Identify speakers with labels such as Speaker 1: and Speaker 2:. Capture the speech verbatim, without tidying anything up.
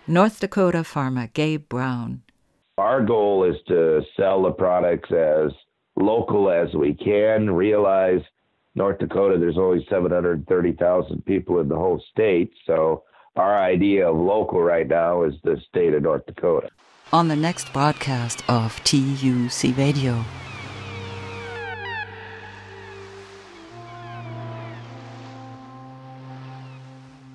Speaker 1: North Dakota farmer Gabe Brown.
Speaker 2: Our goal is to sell the products as local as we can. Realize North Dakota, there's only seven hundred thirty thousand people in the whole state. So our idea of local right now is the state of North Dakota.
Speaker 1: On the next broadcast of T U C Radio.